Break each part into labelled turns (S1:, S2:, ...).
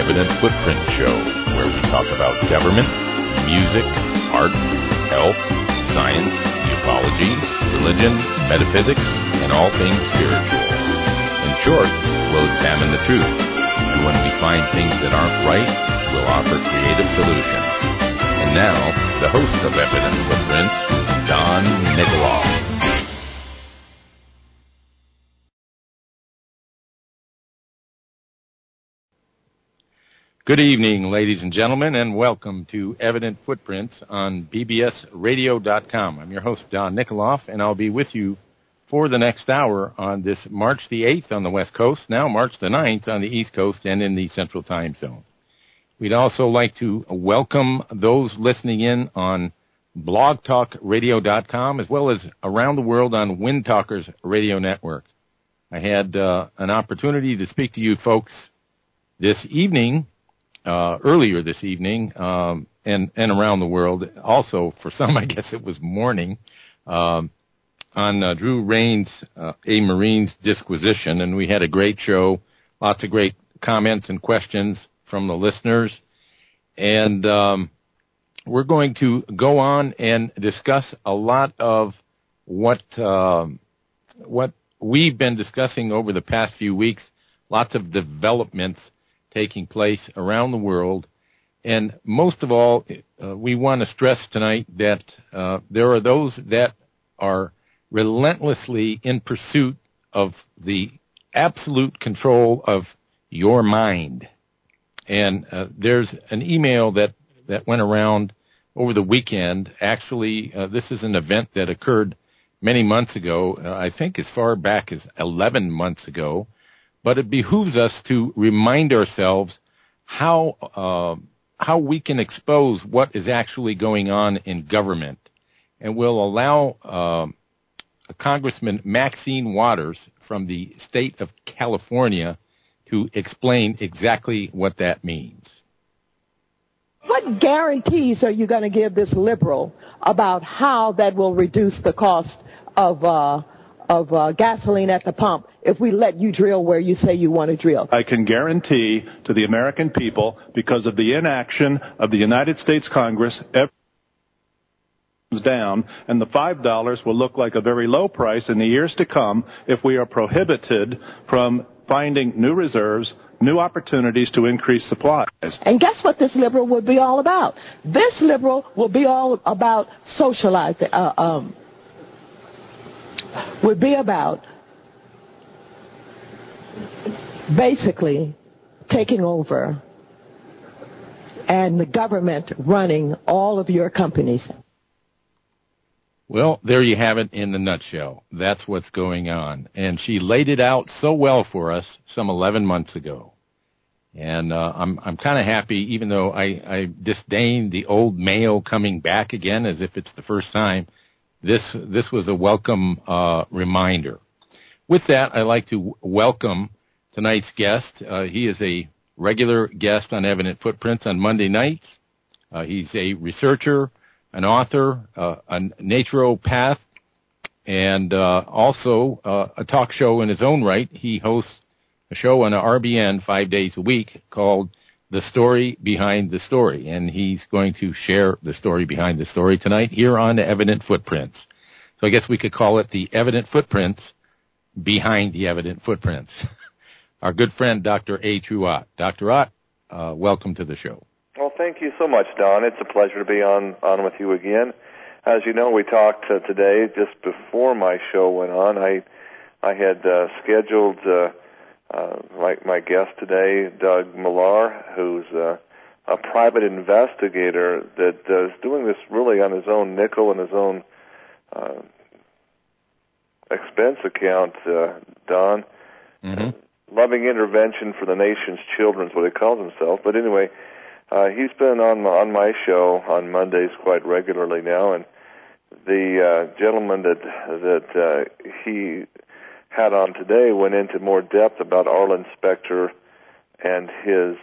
S1: Evident Footprint Show, where we talk about government, music, art, health, science, ufology, religion, metaphysics, and all things spiritual. In short, we'll examine the truth, and when we find things that aren't right, we'll offer creative solutions. And now, the host of Evident Footprints, Don Nickoloff. Good evening, ladies and gentlemen, and welcome to Evident Footprints on bbsradio.com. I'm your host, Don Nickoloff, and I'll be with you for the next hour on this March the 8th on the West Coast, now March the 9th on the East Coast and in the Central Time Zones. We'd also like to welcome those listening in on blogtalkradio.com as well as around the world on Wind Talkers Radio Network. I had an opportunity to speak to you folks this evening, earlier this evening, and around the world. Also, for some, I guess it was morning, on Drew Rain's A Marine's Disquisition, and we had a great show, lots of great comments and questions from the listeners. And we're going to go on and discuss a lot of what we've been discussing over the past few weeks, lots of developments taking place around the world. And most of all, we want to stress tonight that there are those that are relentlessly in pursuit of the absolute control of your mind. And there's an email that went around over the weekend. Actually, this is an event that occurred many months ago, I think as far back as 11 months ago. But it behooves us to remind ourselves how we can expose what is actually going on in government. And we'll allow Congressman Maxine Waters from the state of California to explain exactly what that means.
S2: What guarantees are you going to give this liberal about how that will reduce the cost of gasoline at the pump if we let you drill where you say you want to drill?
S3: I can guarantee to the American people, because of the inaction of the United States Congress, everything's down, and the $5 will look like a very low price in the years to come if we are prohibited from finding new reserves, new opportunities to increase supplies.
S2: And guess what this liberal would be all about? This liberal will be all about socializing, would be about basically taking over and the government running all of your companies.
S1: Well, there you have it in the nutshell. That's what's going on. And she laid it out so well for us some 11 months ago. And I'm kind of happy, even though I disdain the old mail coming back again as if it's the first time. This was a welcome reminder. With that, I'd like to welcome tonight's guest. He is a regular guest on Evident Footprints on Monday nights. He's a researcher, an author, a naturopath, and also a talk show in his own right. He hosts a show on RBN 5 days a week called The Story Behind the Story, and he's going to share the story behind the story tonight here on Evident Footprints. So I guess we could call it the Evident Footprints behind the Evident Footprints. Our good friend, Dr. A. True Ott. Dr. Ott, welcome to the show.
S4: Well, thank you so much, Don. It's a pleasure to be on with you again. As you know, we talked today just before my show went on. I had scheduled my guest today, Doug Millar, who's a private investigator that is doing this really on his own nickel and his own expense account, Don.
S1: Mm-hmm.
S4: Loving intervention for the nation's children is what he calls himself. But anyway, he's been on my show on Mondays quite regularly now, and the gentleman that he had on today went into more depth about Arlen Specter and his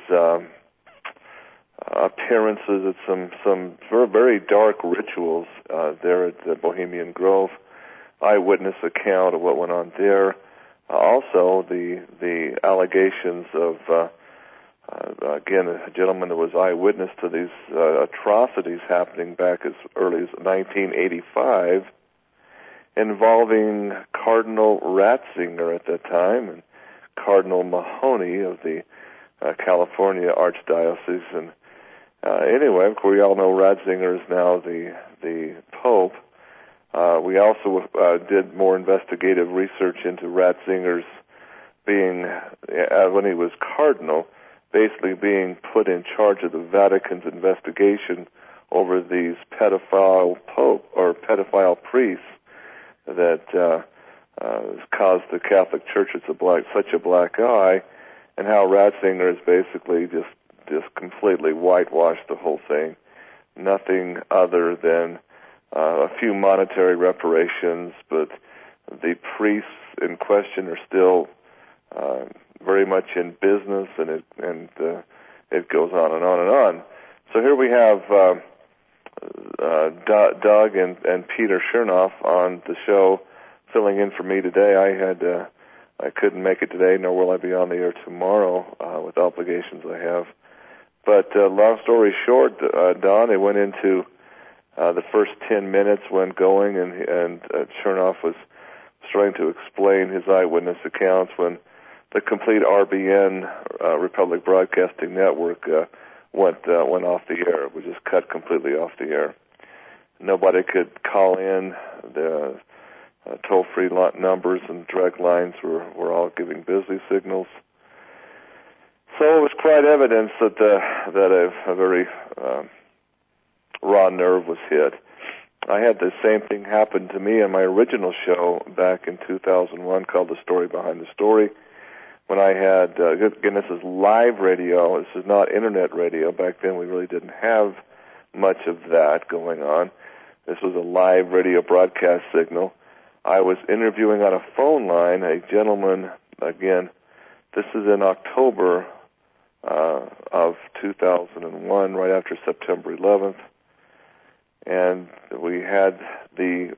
S4: appearances at some very dark rituals there at the Bohemian Grove, eyewitness account of what went on there. Also, the allegations of again, a gentleman that was eyewitness to these atrocities happening back as early as 1985, involving Cardinal Ratzinger at that time and Cardinal Mahoney of the California Archdiocese. And anyway, of course, we all know Ratzinger is now the Pope. We also did more investigative research into Ratzinger's being, when he was cardinal, basically being put in charge of the Vatican's investigation over these pedophile priests that caused the Catholic Church such a black eye, and how Ratzinger has basically just completely whitewashed the whole thing. Nothing other than a few monetary reparations, but the priests in question are still very much in business, and it goes on and on and on. So here we have Doug and Peter Chernoff on the show, filling in for me today. I couldn't make it today, nor will I be on the air tomorrow with obligations I have. But long story short, Don, it went into the first 10 minutes went going, and Chernoff was trying to explain his eyewitness accounts when the complete RBN, Republic Broadcasting Network, went off the air. It was just cut completely off the air. Nobody could call in. The toll-free numbers and direct lines were all giving busy signals. So it was quite evidence that a very raw nerve was hit. I had the same thing happen to me on my original show back in 2001 called The Story Behind the Story, when I had, again, this is live radio. This is not internet radio. Back then we really didn't have much of that going on. This was a live radio broadcast signal. I was interviewing on a phone line a gentleman, again, this is in October of 2001, right after September 11th. And we had this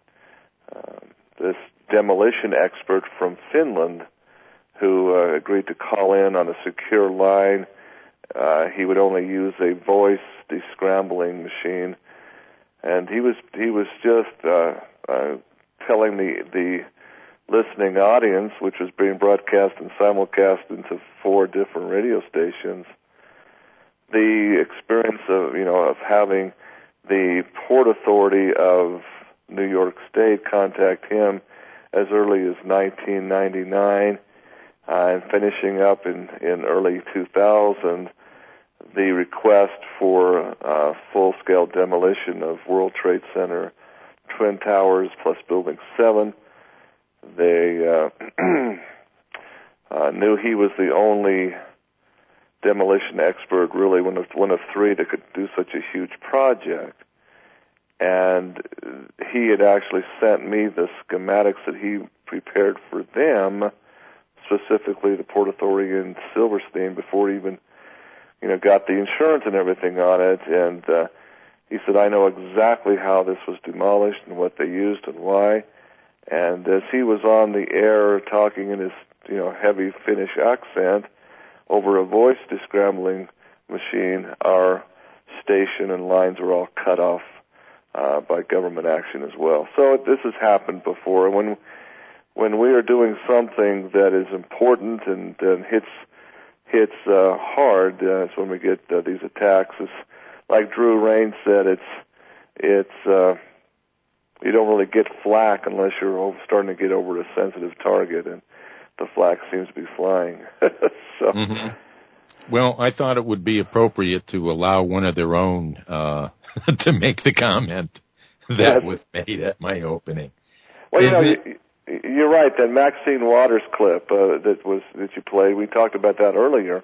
S4: demolition expert from Finland who agreed to call in on a secure line. He would only use a voice descrambling machine, and he was just telling the listening audience, which was being broadcast and simulcast into 4 different radio stations, the experience of having the Port Authority of New York State contact him as early as 1999, and finishing up in early 2000, the request for full-scale demolition of World Trade Center Twin Towers plus Building 7. They knew he was the only demolition expert, really one of 3 that could do such a huge project. And he had actually sent me the schematics that he prepared for them, specifically the Port Authority in Silverstein, before he even, got the insurance and everything on it. And he said, I know exactly how this was demolished and what they used and why. And as he was on the air talking in his, heavy Finnish accent over a voice descrambling machine, our station and lines were all cut off by government action as well. So this has happened before. When we are doing something that is important and hits hard, it's when we get these attacks. It's like Drew Rain said, it's you don't really get flak unless you're starting to get over a sensitive target, and the flak seems to be flying. So.
S1: Mm-hmm. Well, I thought it would be appropriate to allow one of their own to make the comment that was made at my opening.
S4: Well, you're right. That Maxine Waters clip that you played, we talked about that earlier.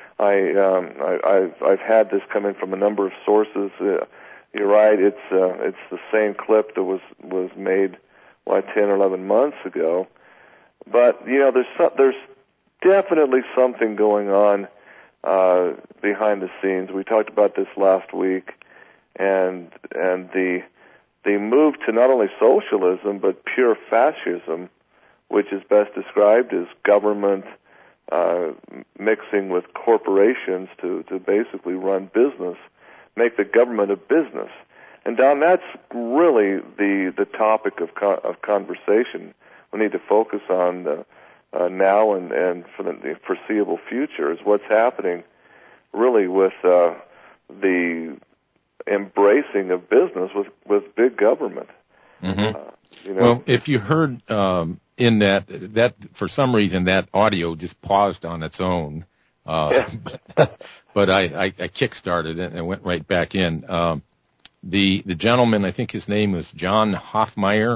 S4: I've had this coming from a number of sources. You're right. It's the same clip that was made 10 or 11 months ago. But there's definitely something going on behind the scenes. We talked about this last week, and the move to not only socialism but pure fascism, which is best described as government mixing with corporations to basically run business, make the government a business. And Don, that's really the topic of conversation we need to focus on now and for the foreseeable future, is what's happening really with the embracing of business with big government.
S1: Mm-hmm. Well, if you heard in that for some reason that audio just paused on its own, but I kick-started it and went right back in. The gentleman, I think his name was John Hofmeister,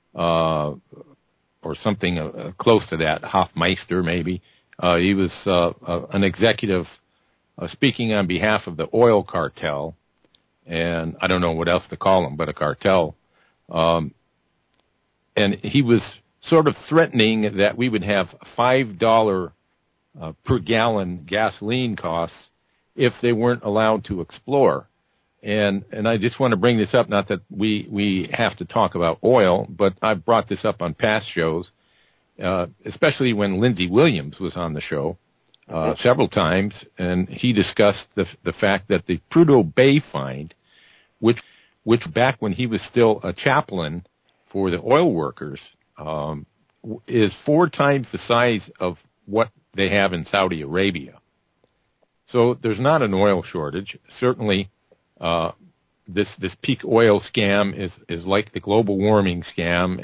S1: or something close to that, Hofmeister maybe. He was an executive speaking on behalf of the oil cartel, and I don't know what else to call him, but a cartel. And he was sort of threatening that we would have $5 per gallon gasoline costs if they weren't allowed to explore. And I just want to bring this up, not that we have to talk about oil, but I've brought this up on past shows, especially when Lindsey Williams was on the show several times, and he discussed the fact that the Prudhoe Bay find, which back when he was still a chaplain for the oil workers, is 4 times the size of what they have in Saudi Arabia. So there's not an oil shortage. Certainly, this peak oil scam is like the global warming scam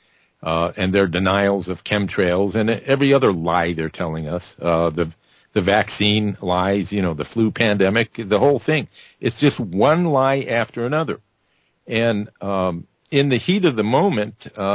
S1: and their denials of chemtrails and every other lie they're telling us. The vaccine lies, the flu pandemic, the whole thing. It's just one lie after another. And in the heat of the moment,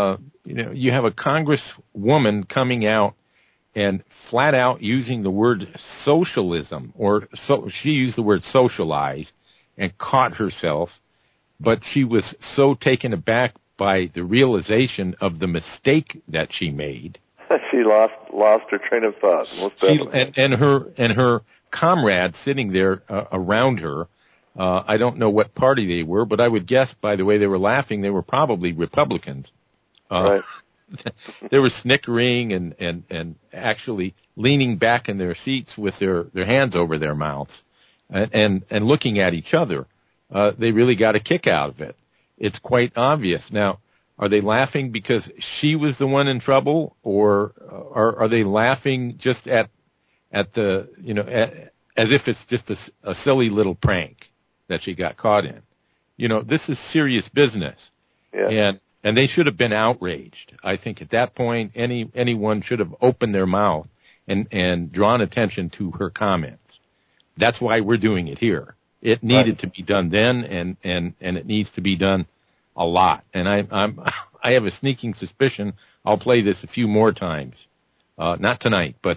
S1: you have a congresswoman coming out and flat out using the word socialism, she used the word socialize and caught herself, but she was so taken aback by the realization of the mistake that she made.
S4: She lost her train of thought.
S1: And her comrades sitting there around her, I don't know what party they were, but I would guess by the way they were laughing, they were probably Republicans.
S4: Right.
S1: They were snickering and actually leaning back in their seats with their hands over their mouths and looking at each other. They really got a kick out of it. It's quite obvious. Now, are they laughing because she was the one in trouble, or are they laughing just at the, as if it's just a silly little prank that she got caught in? This is serious business.
S4: Yeah.
S1: And they should have been outraged. I think at that point, anyone should have opened their mouth and drawn attention to her comments. That's why we're doing it here. It needed to be done then, and it needs to be done a lot. And I have a sneaking suspicion I'll play this a few more times. Not tonight, but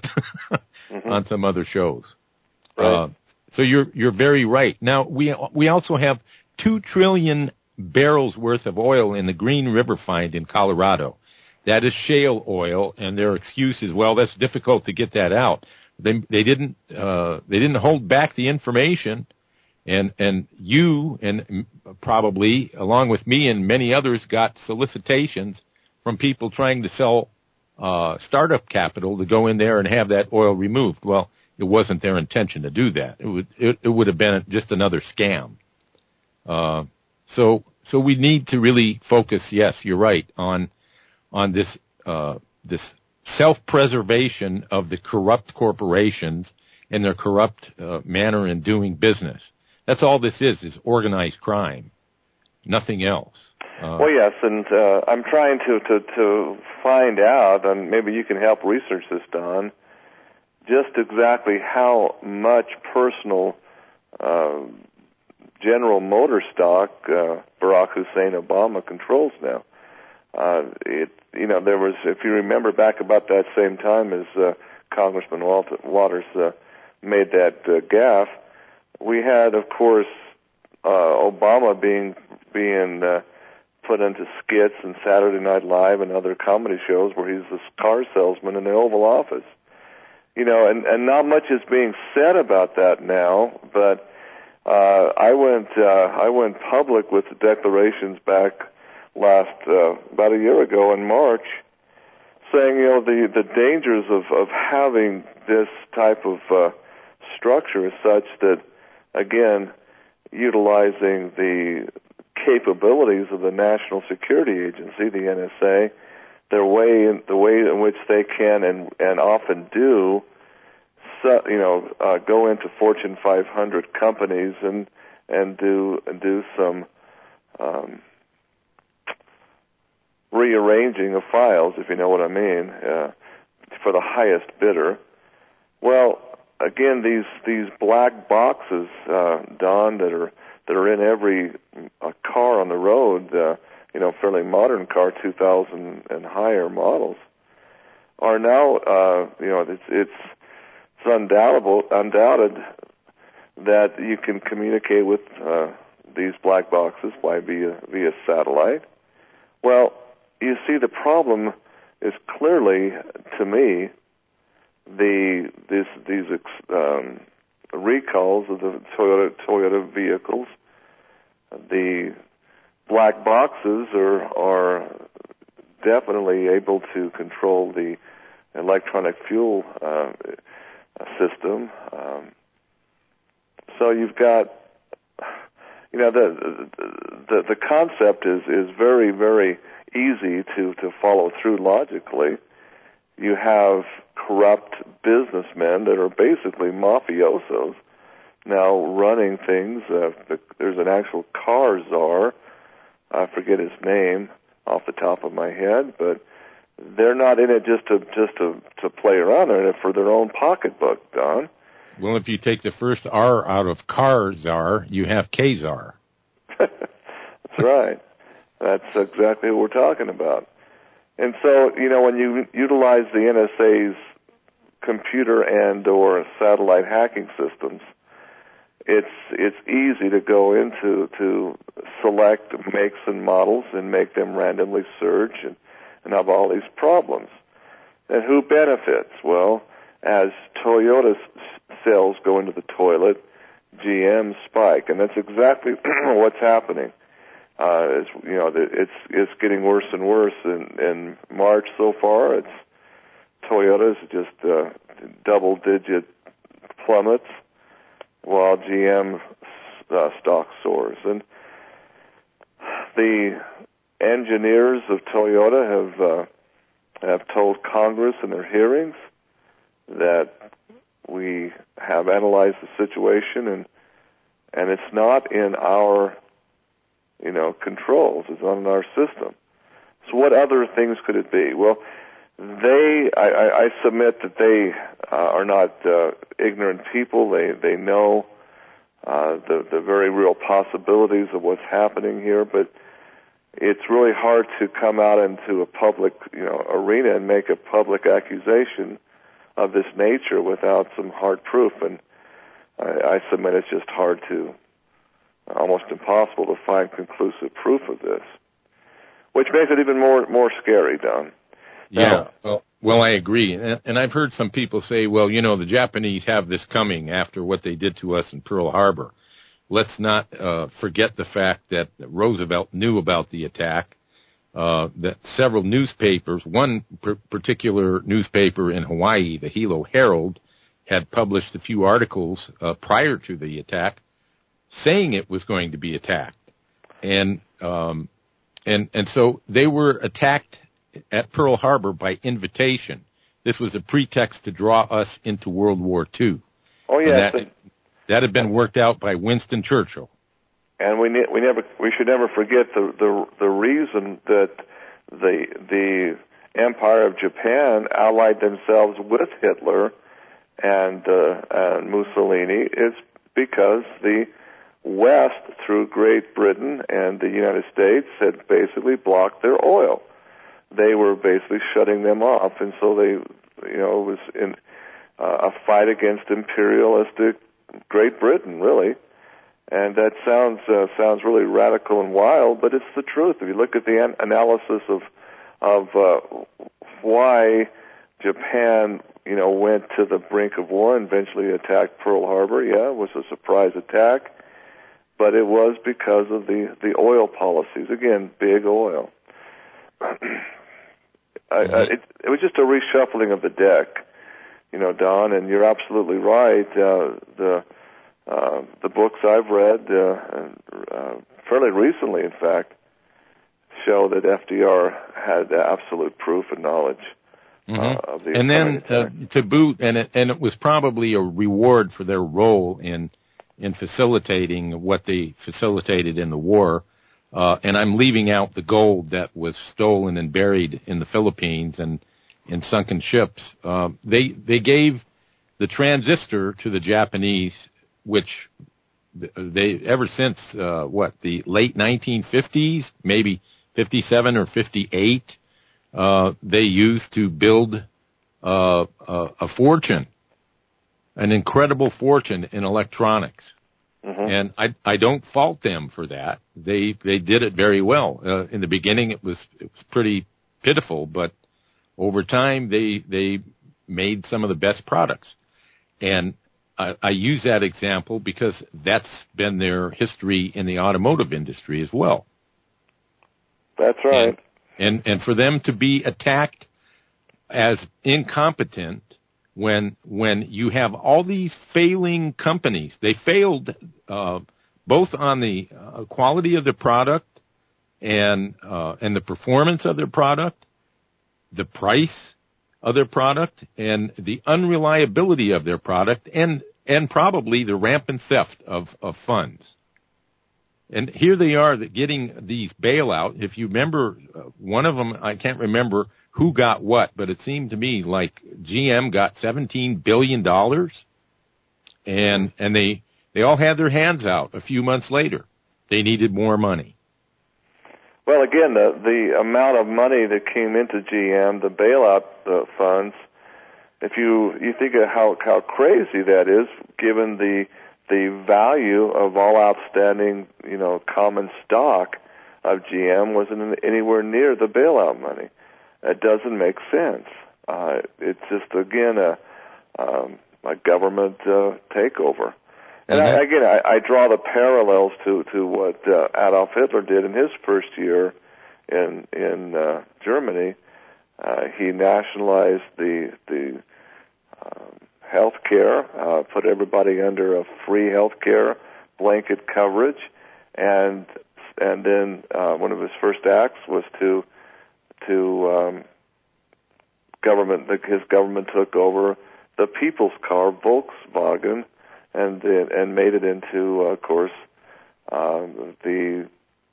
S1: on some other shows.
S4: Right.
S1: So you're very right. Now we also have 2 trillion barrels worth of oil in the Green River find in Colorado. That is shale oil, and their excuse is, well, that's difficult to get that out. They didn't hold back the information, and you and probably along with me and many others got solicitations from people trying to sell startup capital to go in there and have that oil removed. Well, it wasn't their intention to do that. It would have been just another scam. So we need to really focus. Yes, you're right on this self-preservation of the corrupt corporations and their corrupt manner in doing business. That's all this is organized crime, nothing else.
S4: Well, yes, and I'm trying to find out, and maybe you can help research this, Don, just exactly how much personal General Motor stock Barack Hussein Obama controls now. There was, if you remember back about that same time as Congressman Waters made that gaffe, we had, of course, Obama being put into skits in Saturday Night Live and other comedy shows where he's this car salesman in the Oval Office. And not much is being said about that now, but I went public with the declarations back about a year ago in March, saying the dangers of having this type of structure is such that, again, utilizing the capabilities of the National Security Agency, the NSA, the way in which they can and often do, go into Fortune 500 companies and do some rearranging of files, if you know what I mean, for the highest bidder. Well, again, these black boxes, Don, that are in every car on the road, fairly modern car, 2000 and higher models, are now, it's undoubted that you can communicate with these black boxes via satellite. Well, you see, the problem is clearly, to me, these recalls of the Toyota vehicles. The black boxes are definitely able to control the electronic fuel system. So you've got, the concept is very, very easy to follow through logically. You have corrupt businessmen that are basically mafiosos now running things. There's an actual car czar. I forget his name off the top of my head, but they're not in it just to play around. They're in it for their own pocketbook, Don.
S1: Well, if you take the first R out of car czar, you have K-czar.
S4: That's right. That's exactly what we're talking about. And so, when you utilize the NSA's computer and or satellite hacking systems, it's easy to go into to select makes and models and make them randomly search and have all these problems. And who benefits? Well, as Toyota's sales go into the toilet, GM spike, and that's exactly what's happening. It's getting worse and worse. In March so far, Toyota's just double-digit plummets, while GM stock soars. And the engineers of Toyota have told Congress in their hearings that we have analyzed the situation, and it's not in our controls. It's not in our system. So what other things could it be? Well, I submit that they are not ignorant people. They know the very real possibilities of what's happening here, but it's really hard to come out into a public arena and make a public accusation of this nature without some hard proof. And I submit it's just hard to, almost impossible to find conclusive proof of this, which makes it even more scary, Don.
S1: Yeah, well, I agree. And I've heard some people say, well, the Japanese have this coming after what they did to us in Pearl Harbor. Let's not forget the fact that Roosevelt knew about the attack, that several newspapers, one particular newspaper in Hawaii, the Hilo Herald, had published a few articles prior to the attack saying it was going to be attacked. And so they were attacked at Pearl Harbor by invitation. This was a pretext to draw us into World War II.
S4: Oh, yeah.
S1: That had been worked out by Winston Churchill.
S4: And we should never forget the reason that the Empire of Japan allied themselves with Hitler and Mussolini is because the West, through Great Britain and the United States, had basically blocked their oil. They were basically shutting them off, and so it was in a fight against imperialistic Great Britain, really. And that sounds really radical and wild, but it's the truth. If you look at the analysis of why Japan, went to the brink of war and eventually attacked Pearl Harbor, yeah, it was a surprise attack, but it was because of the oil policies. Again, big oil. It was just a reshuffling of the deck. Don, and you're absolutely right. The books I've read, fairly recently, in fact, show that FDR had absolute proof and knowledge of the
S1: and then to boot, and it was probably a reward for their role in facilitating what they facilitated in the war. And I'm leaving out the gold that was stolen and buried in the Philippines and in sunken ships. They gave the transistor to the Japanese, which they ever since the late 1950s, maybe 57 or 58, they used to build a fortune, an incredible fortune in electronics. And I don't fault them for that. They did it very well. In the beginning, it was pretty pitiful, but over time, they made some of the best products. And I use that example because that's been their history in the automotive industry as well.
S4: That's right.
S1: And for them to be attacked as incompetent when you have all these failing companies, they failed both on the quality of the product and the performance of their product, the price of their product, and the unreliability of their product, and probably the rampant theft of funds. And here they are getting these bailout. If you remember, one of them, I can't remember who got what, but it seemed to me like GM got $17 billion, and they all had their hands out a few months later. They needed more money.
S4: Well, again, the amount of money that came into GM, the bailout funds, if you think of how crazy that is, given the value of all outstanding, common stock of GM wasn't anywhere near the bailout money. It doesn't make sense. It's just, again, a government takeover. And I draw the parallels to what Adolf Hitler did in his first year in Germany. He nationalized the health care, put everybody under a free health care blanket coverage, and then one of his first acts was his government took over the people's car, Volkswagen, and made it into, of course, the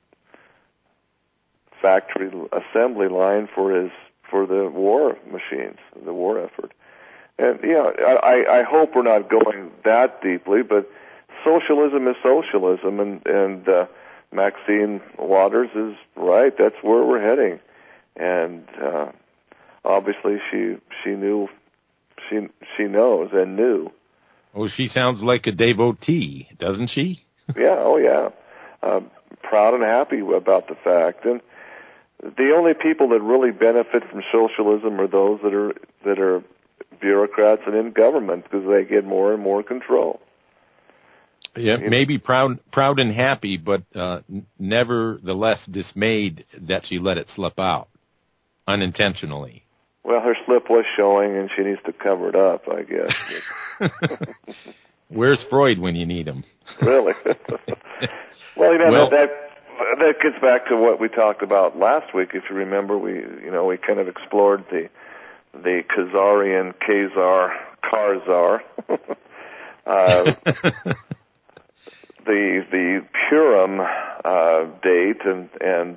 S4: factory assembly line for the war machines, the war effort. And I hope we're not going that deeply, but socialism is socialism, and Maxine Waters is right. That's where we're heading, and obviously she knew, she knows and knew.
S1: Oh, she sounds like a devotee, doesn't she?
S4: Yeah. Oh, yeah. Proud and happy about the fact, and the only people that really benefit from socialism are those that are bureaucrats and in government, because they get more and more control.
S1: Yeah, maybe proud and happy, but nevertheless dismayed that she let it slip out unintentionally.
S4: Well, her slip was showing, and she needs to cover it up, I guess.
S1: Where's Freud when you need him?
S4: Really? Well, that gets back to what we talked about last week. If you remember, we kind of explored the Khazarian Karzar, the Purim date and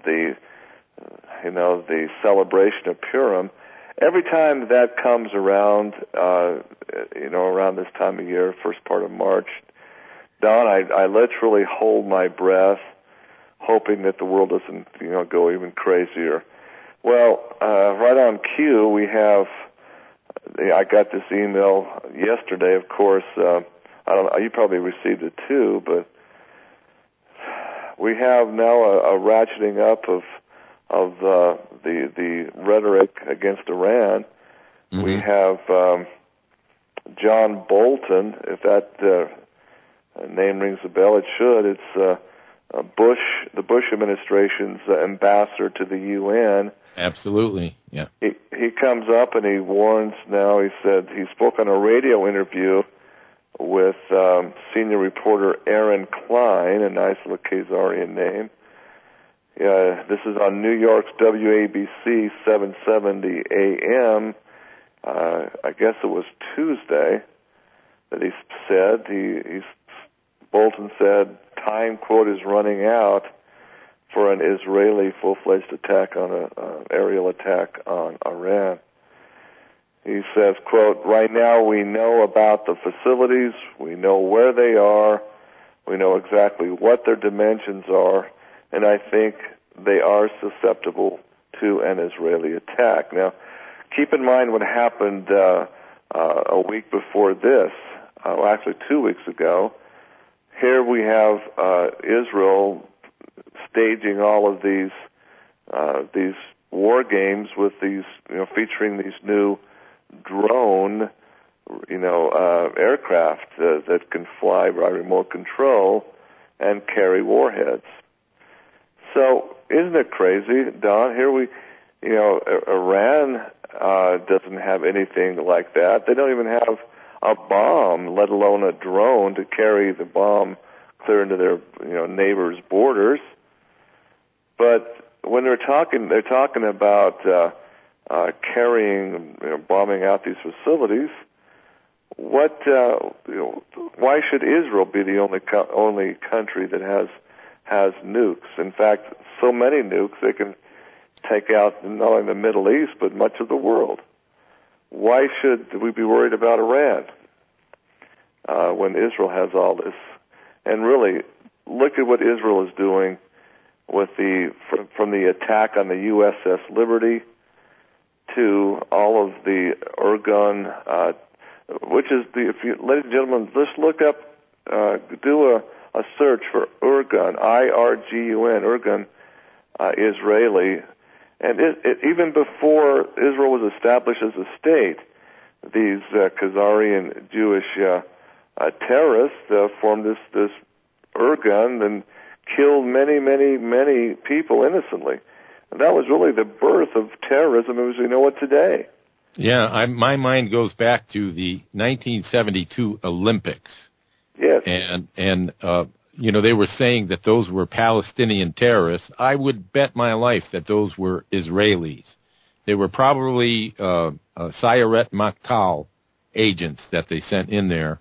S4: the celebration of Purim. Every time that comes around, around this time of year, first part of March, Don, I literally hold my breath, hoping that the world doesn't, go even crazier. Well, right on cue, we have. I got this email yesterday. Of course, you probably received it too, but we have now a ratcheting up of the rhetoric against Iran. Mm-hmm. We have John Bolton. If that name rings a bell, it should. It's the Bush administration's ambassador to the UN.
S1: Absolutely, yeah.
S4: He comes up and he warns now. He said he spoke on a radio interview with senior reporter Aaron Klein, a nice little Khazarian name. This is on New York's WABC 770 AM. I guess it was Tuesday that he said, Bolton said, time, quote, is running out for an Israeli full-fledged attack on an aerial attack on Iran. He says, quote, right now we know about the facilities, we know where they are, we know exactly what their dimensions are, and I think they are susceptible to an Israeli attack. Now, keep in mind what happened a week before this, actually 2 weeks ago. Here we have Israel staging all of these war games with these, featuring these new drone, aircraft that can fly by remote control and carry warheads. So, isn't it crazy, Don? Here Iran doesn't have anything like that. They don't even have a bomb, let alone a drone to carry the bomb clear into their neighbors' borders. But when they're talking about carrying, bombing out these facilities. Why should Israel be the only country that has nukes? In fact, so many nukes they can take out not only the Middle East but much of the world. Why should we be worried about Iran when Israel has all this? And really, look at what Israel is doing with from the attack on the USS Liberty to all of the Irgun, which is ladies and gentlemen, just look up, do a search for Irgun, I-R-G-U-N, Irgun, Israeli, and even before Israel was established as a state, these Khazarian Jewish terrorists formed this Irgun and killed many, many, many people innocently. And that was really the birth of terrorism as we know it today.
S1: Yeah, my mind goes back to the 1972 Olympics.
S4: Yes.
S1: And they were saying that those were Palestinian terrorists. I would bet my life that those were Israelis. They were probably Sayeret Matkal agents that they sent in there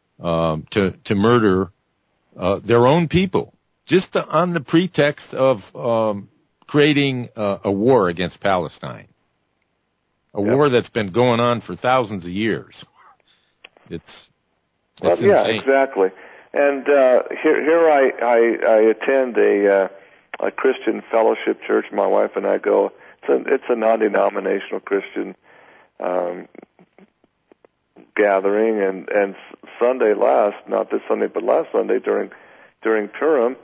S1: to murder their own people, just on the pretext of creating a war against Palestine, war that's been going on for thousands of years. It's insane.
S4: Yeah, exactly. And here I attend a Christian fellowship church. My wife and I go. It's a non-denominational Christian gathering, and Sunday not this Sunday, but last Sunday during Purim,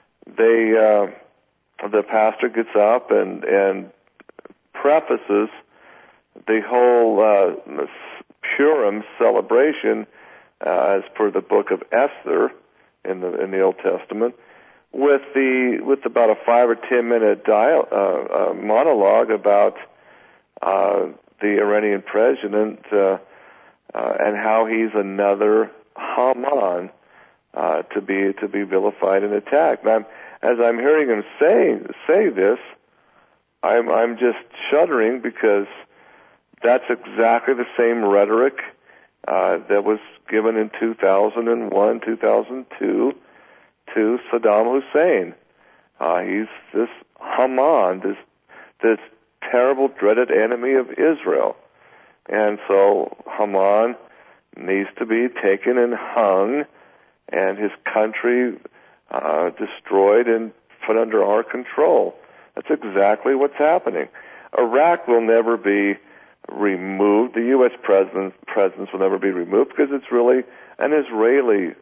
S4: the pastor gets up and prefaces the whole Purim celebration as per the book of Esther in the Old Testament with about a 5 or 10 minute monologue about the Iranian president and how he's another Haman to be vilified and attacked. And as I'm hearing him say this, I'm just shuddering because that's exactly the same rhetoric that was given in 2001, 2002 to Saddam Hussein. He's this Haman, this terrible, dreaded enemy of Israel. And so Haman needs to be taken and hung, and his country destroyed and put under our control. That's exactly what's happening. Iraq will never be removed. The U.S. presence will never be removed because it's really an Israeli/U.S.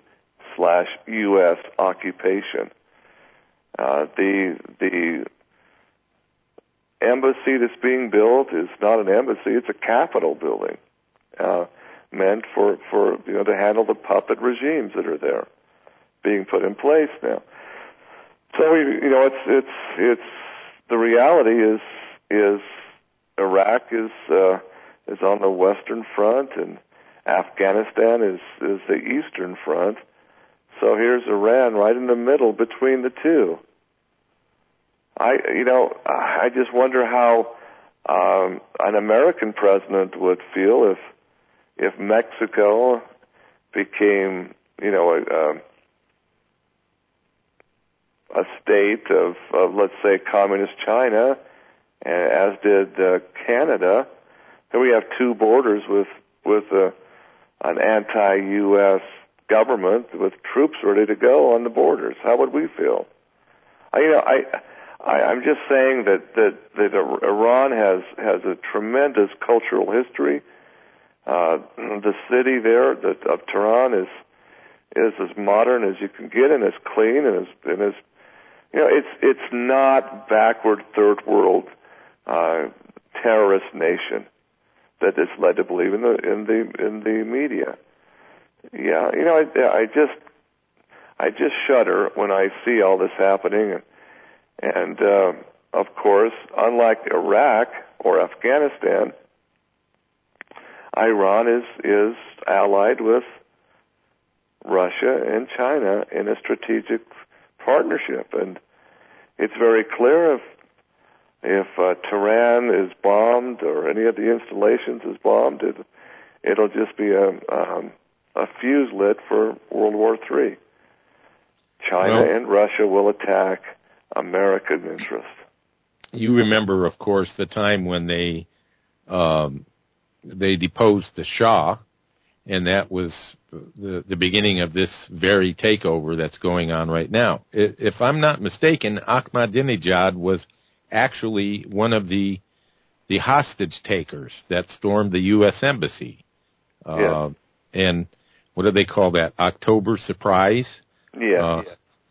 S4: occupation. The embassy that's being built is not an embassy; it's a Capitol building meant for to handle the puppet regimes that are there being put in place now. So it's the reality is is Iraq is on the Western Front, and Afghanistan is the Eastern Front. So here's Iran right in the middle between the two. I just wonder how an American president would feel if Mexico became, a state of let's say communist China, as did Canada. Then we have two borders with an anti-U.S. government with troops ready to go on the borders. How would we feel? I'm just saying that Iran has a tremendous cultural history. The city there of Tehran is as modern as you can get, and as clean, and as it's not backward third world terrorist nation that is led to believe in the media. Yeah, I just shudder when I see all this happening, and of course, unlike Iraq or Afghanistan, Iran is allied with Russia and China in a strategic partnership, and it's very clear if Tehran is bombed or any of the installations is bombed, it'll just be a fuse lit for World War III. China and Russia will attack American interests.
S1: You remember, of course, the time when they deposed the Shah, and that was the beginning of this very takeover that's going on right now. If I'm not mistaken, Ahmadinejad was actually one of the hostage takers that stormed the U.S. Embassy.
S4: Yes.
S1: And what do they call that? October surprise?
S4: Yes.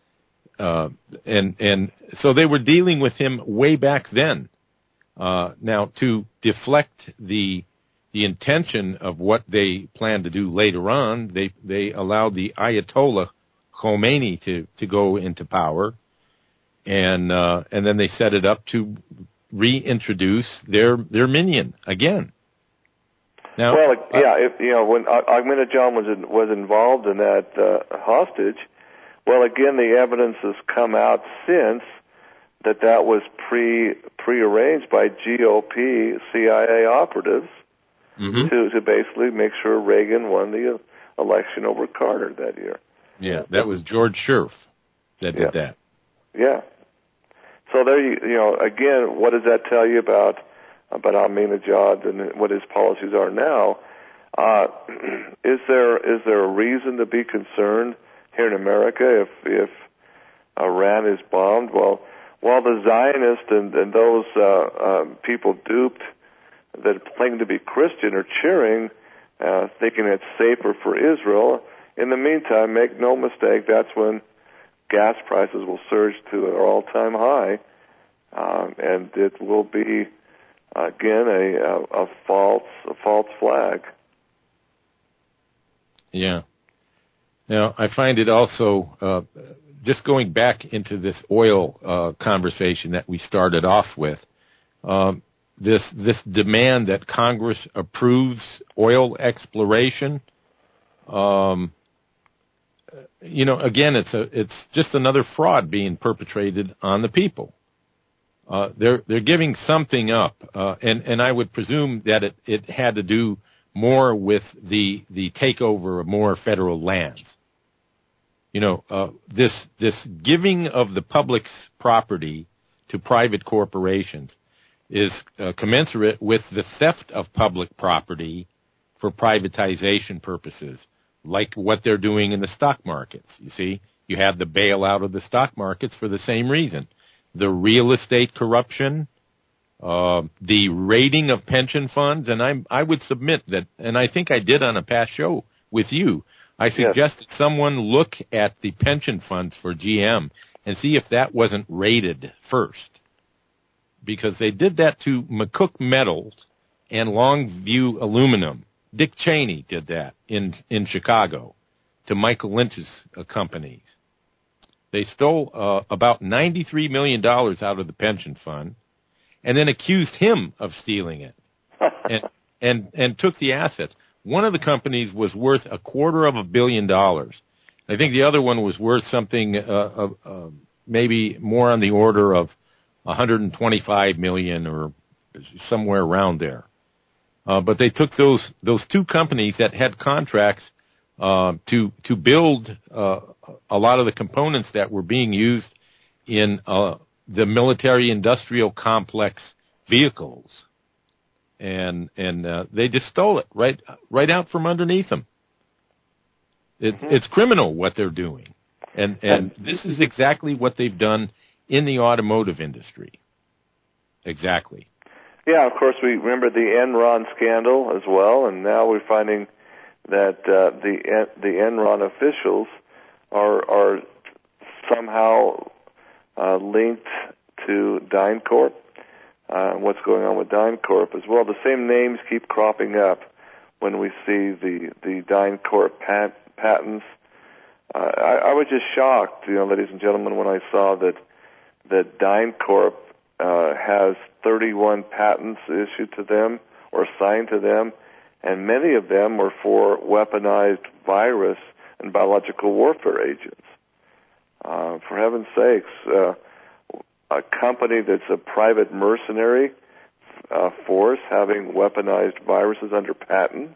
S1: And so they were dealing with him way back then. Now, to deflect the intention of what they plan to do later on, they allowed the Ayatollah Khomeini to go into power, and then they set it up to reintroduce their minion again. Now,
S4: well, when Ahmadinejad was involved in that hostage, well, again, the evidence has come out since that was prearranged by GOP CIA operatives to basically make sure Reagan won the election over Carter that year.
S1: Yeah, that was George Scherf that did that.
S4: Yeah. So there again, what does that tell you about Ahmadinejad and what his policies are now? Is there a reason to be concerned here in America if Iran is bombed? Well, while the Zionists and those people duped that claim to be Christian are cheering, thinking it's safer for Israel, in the meantime, make no mistake, that's when gas prices will surge to an all-time high, and it will be again a false flag.
S1: Yeah. Now, I find it also, just going back into this oil conversation that we started off with, this demand that Congress approves oil exploration, again, it's just another fraud being perpetrated on the people. They're giving something up, and I would presume that it had to do more with the takeover of more federal lands. This giving of the public's property to private corporations is commensurate with the theft of public property for privatization purposes, like what they're doing in the stock markets. You see, you have the bailout of the stock markets for the same reason. The real estate corruption, the raiding of pension funds, and I would submit that, and I think I did on a past show with you, I suggested someone look at the pension funds for GM and see if that wasn't raided first. Because they did that to McCook Metals and Longview Aluminum. Dick Cheney did that in Chicago to Michael Lynch's companies. They stole about $93 million out of the pension fund, and then accused him of stealing it, and took the assets. One of the companies was worth $250 million. I think the other one was worth something maybe more on the order of $125 million or somewhere around there. But they took those two companies that had contracts to build a lot of the components that were being used in the military-industrial complex vehicles, and they just stole it right out from underneath them. It's criminal what they're doing, and this is exactly what they've done in the automotive industry. Exactly.
S4: Yeah, of course, we remember the Enron scandal as well, and now we're finding that the Enron officials are somehow linked to DynCorp. What's going on with DynCorp as well? The same names keep cropping up when we see the DynCorp patents. I was just shocked, ladies and gentlemen, when I saw that DynCorp has 31 patents issued to them or assigned to them, and many of them were for weaponized virus and biological warfare agents. For heaven's sakes, a company that's a private mercenary force having weaponized viruses under patent.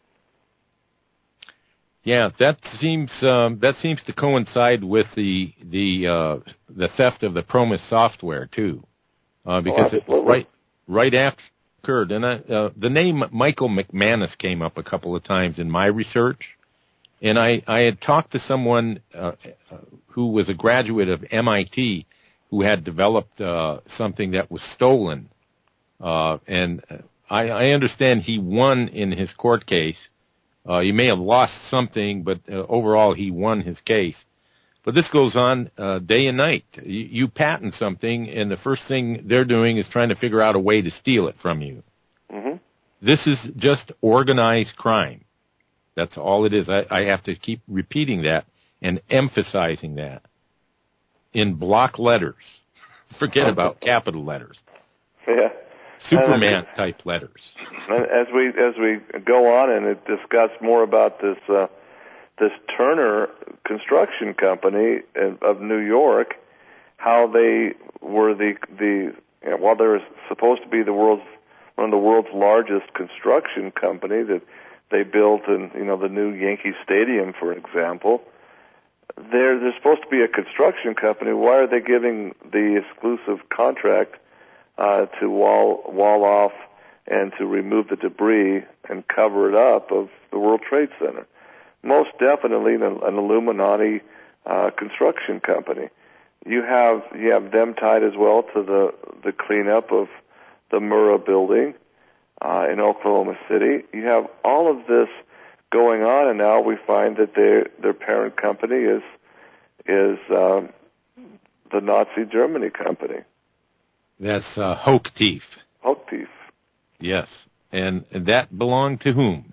S1: Yeah, that seems to coincide with the theft of the Promus software too, because it was right after it occurred. And the name Michael McManus came up a couple of times in my research, and I had talked to someone who was a graduate of MIT who had developed something that was stolen, and I understand he won in his court case. He may have lost something, but overall he won his case. But this goes on day and night. You patent something, and the first thing they're doing is trying to figure out a way to steal it from you. Mm-hmm. This is just organized crime. That's all it is. I have to keep repeating that and emphasizing that in block letters. Forget about capital letters.
S4: Yeah.
S1: Superman-type letters.
S4: As we go on and discuss more about this Turner Construction Company of New York, how they were while they're supposed to be one of the world's largest construction company that they built in the new Yankee Stadium, for example. They're supposed to be a construction company. Why are they giving the exclusive contract to wall off and to remove the debris and cover it up of the World Trade Center? Most definitely an Illuminati construction company. You have them tied as well to the cleanup of the Murrah building in Oklahoma City. You have all of this going on, and now we find that their parent company is the Nazi Germany company.
S1: That's Hochtief.
S4: Hochtief.
S1: Yes, and that belonged to whom?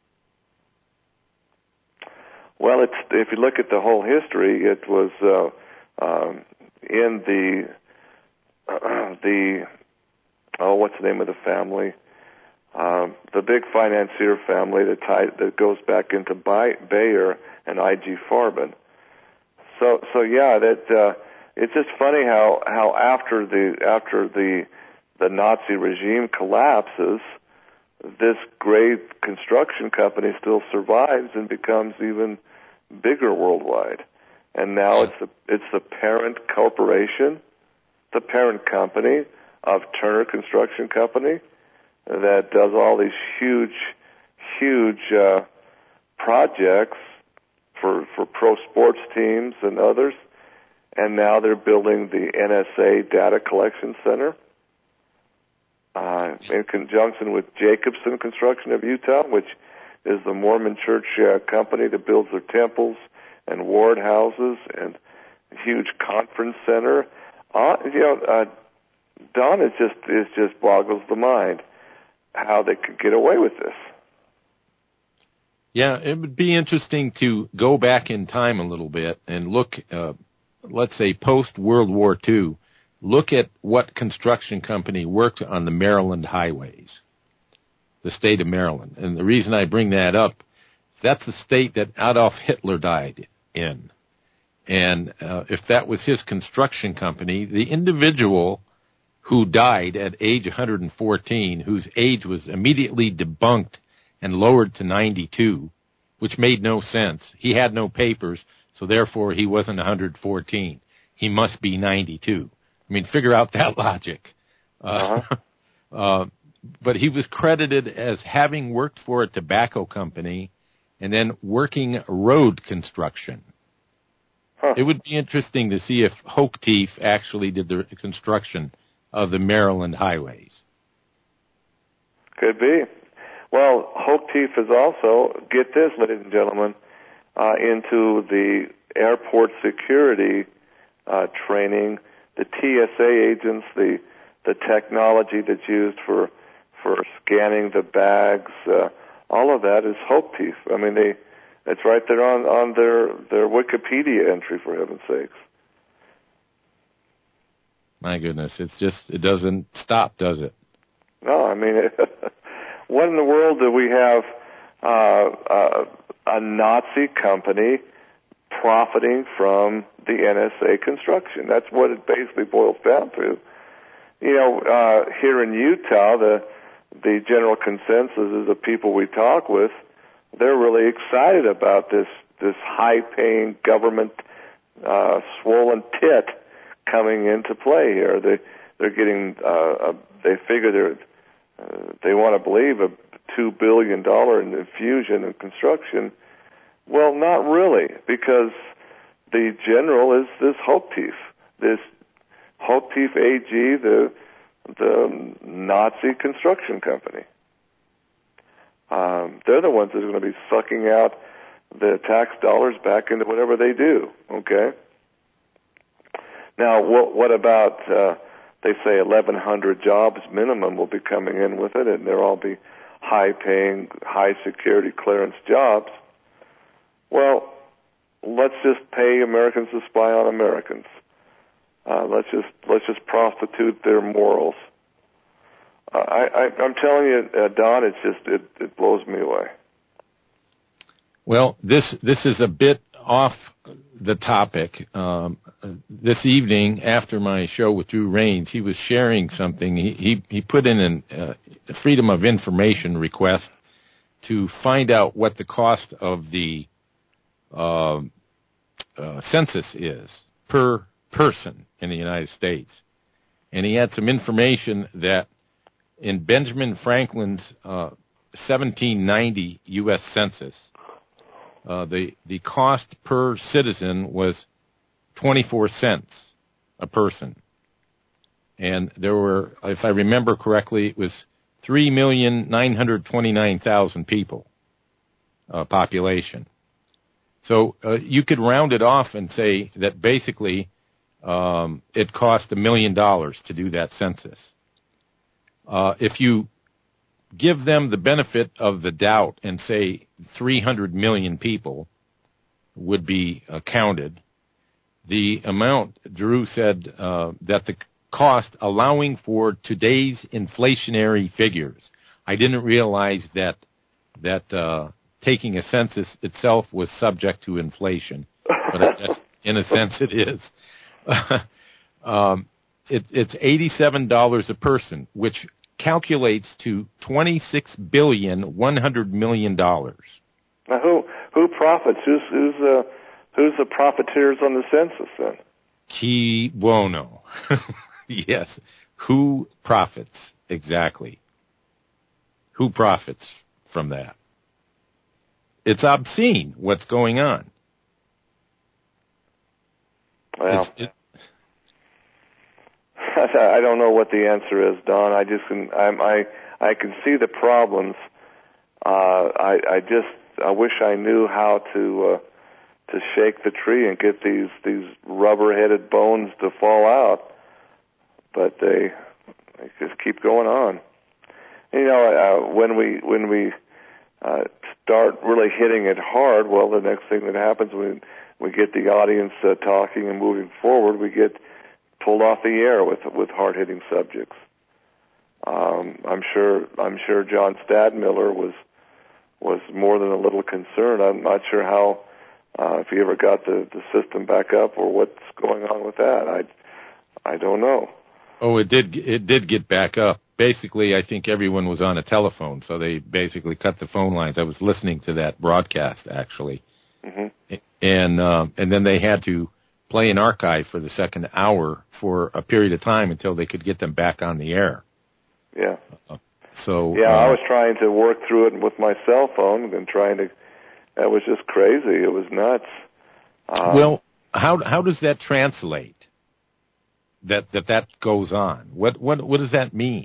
S4: Well, if you look at the whole history, it was in the what's the name of the family? The big financier family that goes back into Bayer and IG Farben. So yeah, that it's just funny how after the Nazi regime collapses, this great construction company still survives and becomes even bigger worldwide. And now it's the parent corporation, the parent company of Turner Construction Company that does all these huge projects for pro sports teams and others. And now they're building the NSA Data Collection Center in conjunction with Jacobson Construction of Utah, which is the Mormon church company that builds their temples and ward houses and a huge conference center. Don, it just boggles the mind how they could get away with this.
S1: Yeah, it would be interesting to go back in time a little bit and look, let's say, post-World War II, look at what construction company worked on the Maryland highways, the state of Maryland. And the reason I bring that up is that's the state that Adolf Hitler died in. And if that was his construction company, the individual who died at age 114, whose age was immediately debunked and lowered to 92, which made no sense. He had no papers, so therefore he wasn't 114. He must be 92. I mean, figure out that logic. But he was credited as having worked for a tobacco company and then working road construction. It would be interesting to see if Hochtief actually did the construction of the Maryland highways.
S4: Could be. Well, Hochtief is also, get this, ladies and gentlemen, into the airport security training, the TSA agents, the technology that's used for scanning the bags, all of that is Hochtief. I mean, it's right there on their Wikipedia entry, for heaven's sakes.
S1: My goodness, it doesn't stop, does it?
S4: No, I mean, what in the world do we have a Nazi company profiting from the NSA construction? That's what it basically boils down to. You know, here in Utah, the general consensus is the people we talk with, they're really excited about this high-paying government swollen tit coming into play here. They're getting they figure they want to believe a $2 billion infusion in construction. Well, not really, because the general is this Hochtief AG, the Nazi construction company. They're the ones that are going to be sucking out the tax dollars back into whatever they do, okay? Now, what about, they say 1,100 jobs minimum will be coming in with it, and they'll all be high-paying, high-security clearance jobs. Well, let's just pay Americans to spy on Americans. Let's just prostitute their morals. I'm telling you, Don, it blows me away.
S1: Well, this is a bit off the topic. This evening, after my show with Drew Rains, he was sharing something. He put in a Freedom of Information request to find out what the cost of the census is per person in the United States. And he had some information that in Benjamin Franklin's 1790 U.S. Census, the cost per citizen was 24 cents a person. And there were, if I remember correctly, it was 3,929,000 people population. So you could round it off and say that basically it cost $1 million to do that census. If you give them the benefit of the doubt and say 300 million people would be counted, the amount, Drew said, that the cost, allowing for today's inflationary figures, I didn't realize that taking a census itself was subject to inflation, but I guess in a sense it is. It's $87 a person, which calculates to $26,100,000,000.
S4: Now, who profits? Who's the profiteers on the census then?
S1: Chi bono. Yes. Who profits? Exactly. Who profits from that? It's obscene what's going on.
S4: Well, I don't know what the answer is, Don. I can see the problems. I wish I knew how to shake the tree and get these rubber-headed bones to fall out, but they just keep going on. You know, when we start really hitting it hard, well, the next thing that happens when we get the audience talking and moving forward, we get pulled off the air with hard-hitting subjects. I'm sure John Stadmiller was more than a little concerned. I'm not sure how if he ever got the system back up or what's going on with that. I don't know.
S1: Oh, it did get back up. Basically, I think everyone was on a telephone, so they basically cut the phone lines. I was listening to that broadcast, actually. Mm-hmm. And then they had to play an archive for the second hour for a period of time until they could get them back on the air.
S4: Yeah.
S1: I
S4: was trying to work through it with my cell phone and that was just crazy. It was nuts.
S1: Well, how does that translate? That goes on. What does that mean?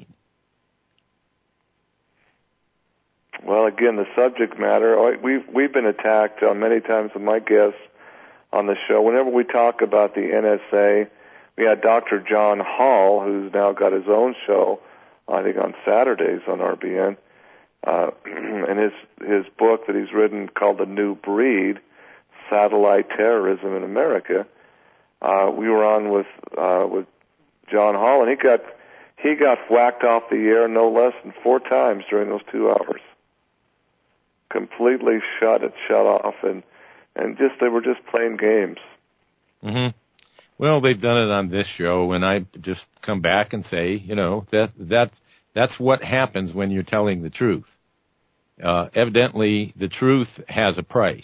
S4: Well, again, the subject matter. We've been attacked many times with my guests on the show. Whenever we talk about the NSA, we had Dr. John Hall, who's now got his own show, I think on Saturdays on RBN, and his book that he's written called The New Breed: Satellite Terrorism in America. We were on with John Hall, and he got whacked off the air no less than 4 times during those 2 hours. Completely shut off, and they were just playing games.
S1: Mm-hmm. Well, they've done it on this show, and I just come back and say, that's what happens when you're telling the truth. Evidently, the truth has a price.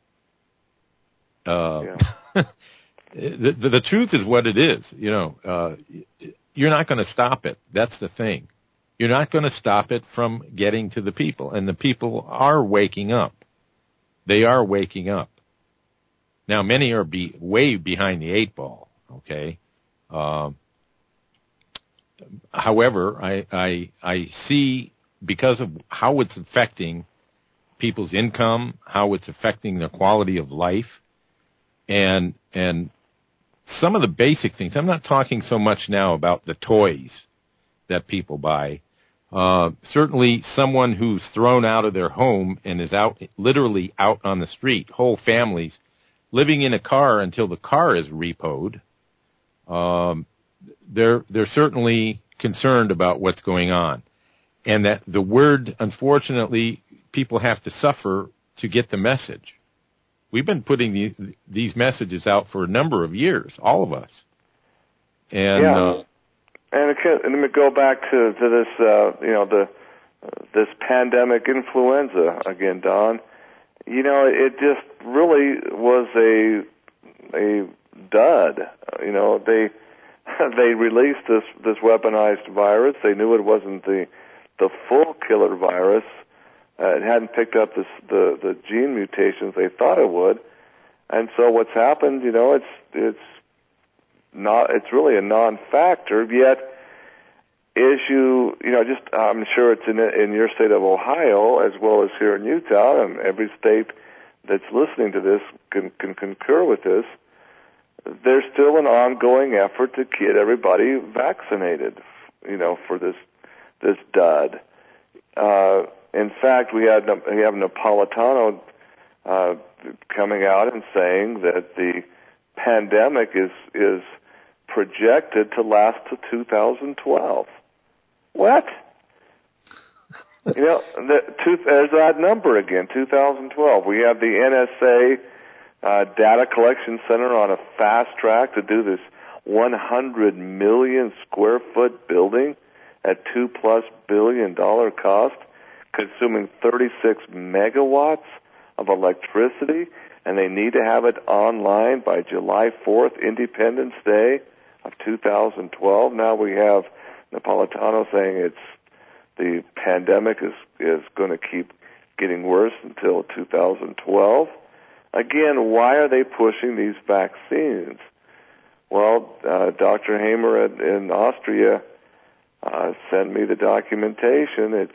S1: The truth is what it is. You're not going to stop it. That's the thing. You're not going to stop it from getting to the people, and the people are waking up. They are waking up. Now, many are way behind the 8 ball. Okay. However, I see, because of how it's affecting people's income, how it's affecting their quality of life, and some of the basic things. I'm not talking so much now about the toys that people buy. Certainly someone who's thrown out of their home and is literally out on the street, whole families living in a car until the car is repoed. They're certainly concerned about what's going on. And that the word, unfortunately, people have to suffer to get the message. We've been putting these messages out for a number of years, all of us. And
S4: let me go back to this, this pandemic influenza again, Don. It just really was a dud. They released this weaponized virus. They knew it wasn't the full killer virus. It hadn't picked up the gene mutations they thought it would, and so what's happened? It's really a non-factor. Yet, I'm sure it's in your state of Ohio as well as here in Utah, and every state that's listening to this can concur with this. There's still an ongoing effort to get everybody vaccinated, for this dud. In fact, we have Napolitano coming out and saying that the pandemic is projected to last to 2012. What? There's that number again, 2012. We have the NSA Data Collection Center on a fast track to do this 100 million square foot building at $2+ billion cost, consuming 36 megawatts of electricity, and they need to have it online by July 4th, Independence Day of 2012. Now we have Napolitano saying the pandemic is going to keep getting worse until 2012. Again, why are they pushing these vaccines? Well, Dr. Hamer in Austria sent me the documentation. It's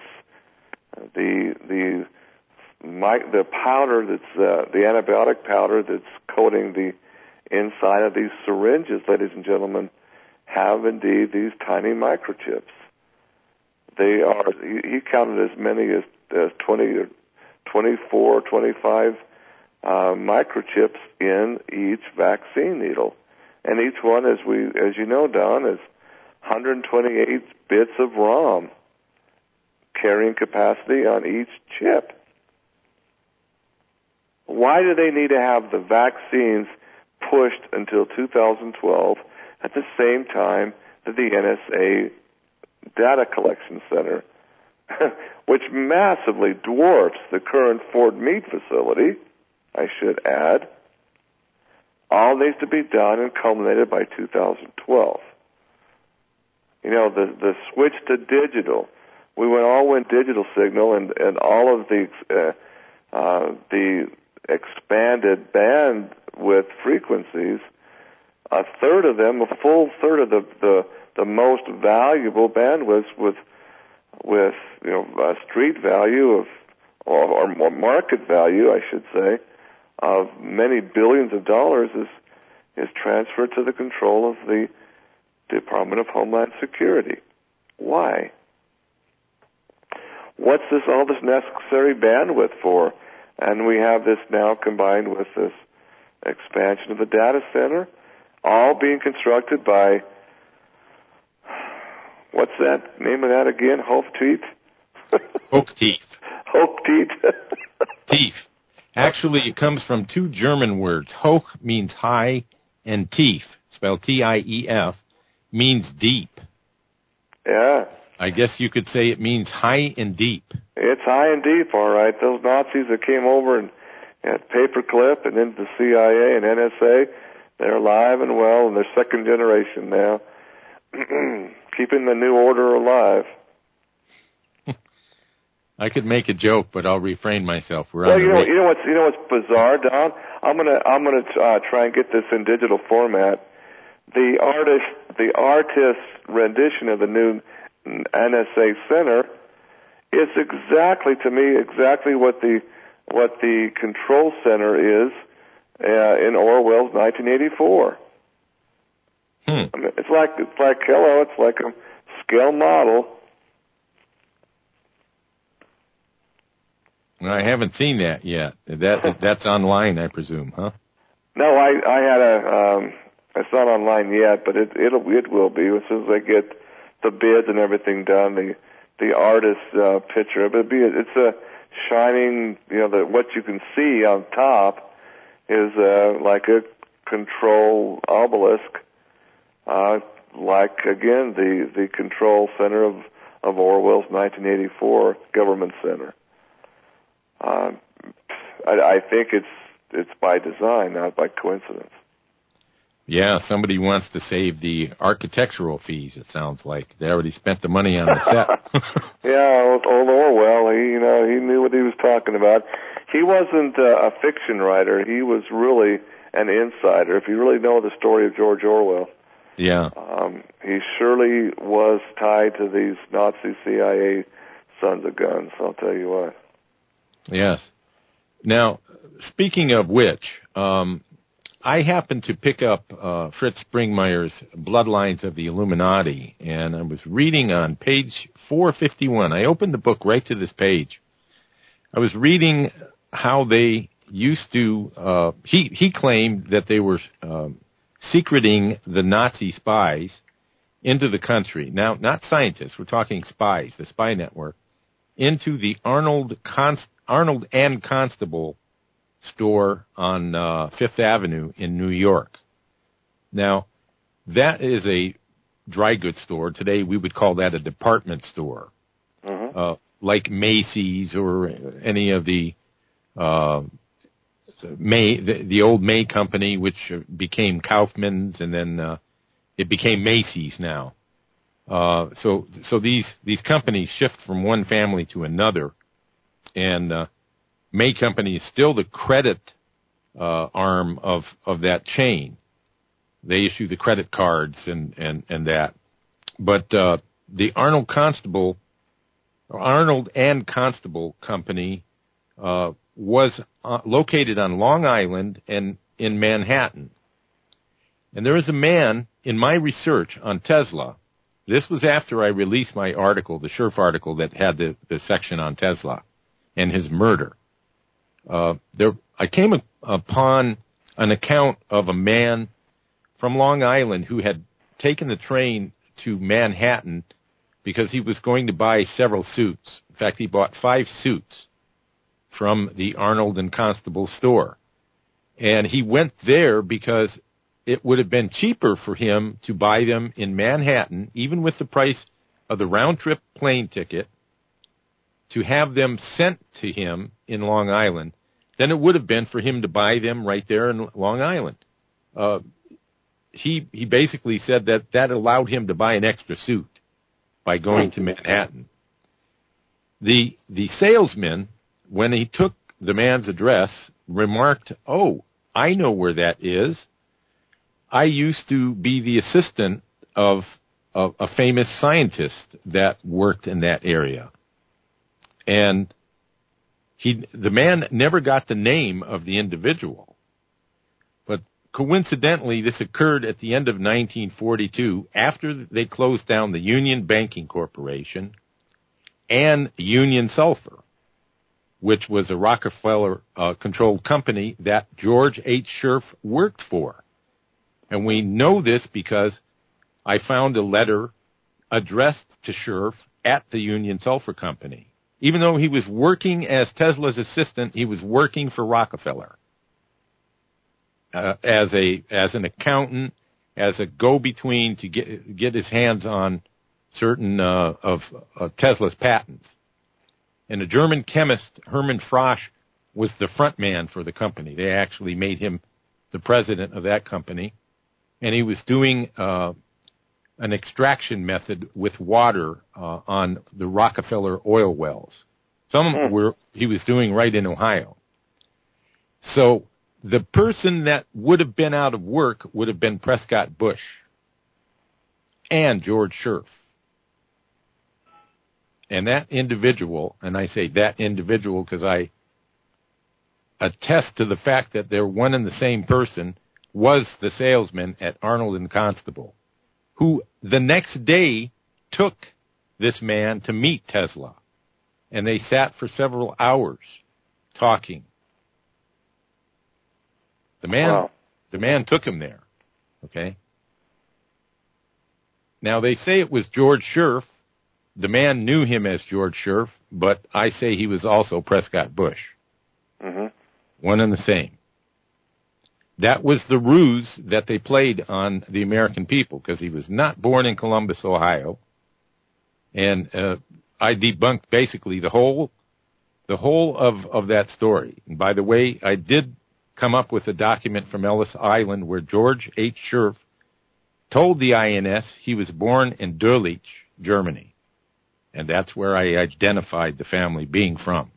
S4: the powder that's the antibiotic powder that's coating the inside of these syringes, ladies and gentlemen, have indeed these tiny microchips. They are, he counted as many as 20 or 24 or 25 microchips in each vaccine needle. and each one, as you know, Don, is 128 bits of ROM carrying capacity on each chip. Why do they need to have the vaccines pushed until 2012 at the same time that the NSA data collection center, which massively dwarfs the current Fort Meade facility, I should add, all needs to be done and culminated by 2012. You know, the switch to digital. We all went digital signal, and all of the expanded bandwidth frequencies, a third of them, a full third of the most valuable bandwidths with a street value of or market value, I should say, of many billions of dollars is transferred to the control of the Department of Homeland Security. Why? What's all this necessary bandwidth for? And we have this now combined with this expansion of the data center, all being constructed by, what's that name of that again? Hochtief?
S1: Hochtief.
S4: Hochtief.
S1: Tief. Actually, it comes from two German words. Hoch means high, and tief, spelled T-I-E-F, means deep.
S4: Yeah.
S1: I guess you could say it means high and deep.
S4: It's high and deep, all right. Those Nazis that came over and had paperclip and into the CIA and NSA, they're alive and well, and they're second generation now, keeping the new order alive.
S1: I could make a joke, but I'll refrain myself.
S4: You know what's bizarre, Don? I'm gonna try and get this in digital format. The artist's rendition of the new NSA Center is exactly what the control center is in Orwell's 1984. I mean, it's like a scale model.
S1: I haven't seen that yet. That's online, I presume, huh?
S4: No, it's not online yet, but it will be as soon as I get the bids and everything done. The artist's picture, but it's a shining. What you can see on top is like a control obelisk, like again the control center of Orwell's 1984 government center. I think it's by design, not by coincidence.
S1: Yeah, somebody wants to save the architectural fees, it sounds like. They already spent the money on the set.
S4: Yeah, old Orwell, he knew what he was talking about. He wasn't a fiction writer. He was really an insider. If you really know the story of George Orwell,
S1: yeah,
S4: he surely was tied to these Nazi CIA sons of guns, I'll tell you what.
S1: Yes. Now, speaking of which, I happened to pick up Fritz Springmeier's Bloodlines of the Illuminati, and I was reading on page 451. I opened the book right to this page. I was reading how they used to, he claimed that they were secreting the Nazi spies into the country. Now, not scientists, we're talking spies, the spy network, into the Arnold and Constable store on Fifth Avenue in New York. Now, that is a dry goods store. Today, we would call that a department store, like Macy's or any of the old May Company, which became Kaufman's, and then it became Macy's now. So these companies shift from one family to another, and May Company is still the credit arm of that chain. They issue the credit cards and that. But the Arnold and Constable Company was located on Long Island and in Manhattan. And there is a man in my research on Tesla. This was after I released my article, the Scherf article that had the section on Tesla and his murder. I came upon an account of a man from Long Island who had taken the train to Manhattan because he was going to buy several suits. In fact, he bought 5 suits from the Arnold and Constable store. And he went there because it would have been cheaper for him to buy them in Manhattan, even with the price of the round-trip plane ticket, to have them sent to him in Long Island, than it would have been for him to buy them right there in Long Island. He basically said that allowed him to buy an extra suit by going to Manhattan. The salesman, when he took the man's address, remarked, "Oh, I know where that is. I used to be the assistant of a famous scientist that worked in that area." And the man never got the name of the individual. But coincidentally, this occurred at the end of 1942, after they closed down the Union Banking Corporation and Union Sulphur, which was a Rockefeller-controlled company that George H. Scherff worked for. And we know this because I found a letter addressed to Scherff at the Union Sulphur Company. Even though he was working as Tesla's assistant, he was working for Rockefeller as an accountant, as a go-between to get his hands on certain of Tesla's patents. And a German chemist, Hermann Frosch, was the front man for the company. They actually made him the president of that company. And he was doing an extraction method with water on the Rockefeller oil wells. Some of them he was doing right in Ohio. So the person that would have been out of work would have been Prescott Bush and George Scherff. And that individual, and I say that individual because I attest to the fact that they're one and the same person, was the salesman at Arnold and Constable, who the next day took this man to meet Tesla. And they sat for several hours talking. The man took him there. Okay? Now, they say it was George Scherff. The man knew him as George Scherff, but I say he was also Prescott Bush. Mm-hmm. One and the same. That was the ruse that they played on the American people, because he was not born in Columbus, Ohio. And I debunked basically the whole of that story. And by the way, I did come up with a document from Ellis Island where George H. Scherff told the INS he was born in Dölitsch, Germany. And that's where I identified the family being from.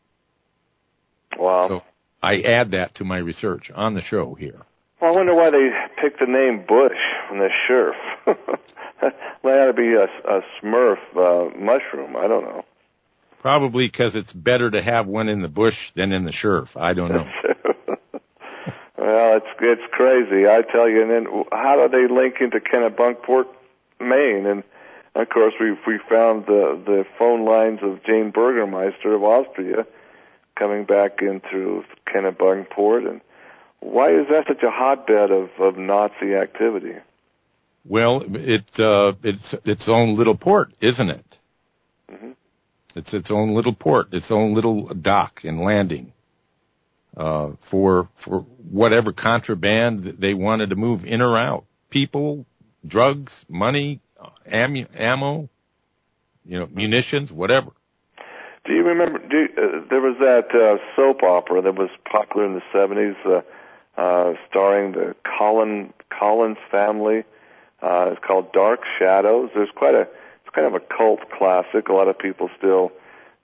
S4: Wow.
S1: So I add that to my research on the show here.
S4: Well, I wonder why they picked the name Bush from the Scherff. That ought to be a Smurf mushroom. I don't know.
S1: Probably because it's better to have one in the bush than in the Scherff. I don't know.
S4: Well, it's crazy, I tell you. And then how do they link into Kennebunkport, Maine? And of course, we found the phone lines of Jane Burgermeister of Austria coming back into Kennebunkport. And why is that such a hotbed of Nazi activity?
S1: Well, it's its own little port, isn't it? Mm-hmm. It's its own little port, its own little dock and landing for whatever contraband they wanted to move in or out. People, drugs, money, ammo, munitions, whatever.
S4: Do you remember? There was that soap opera that was popular in the 70s, starring the Collins family. It's called Dark Shadows. It's kind of a cult classic. A lot of people still,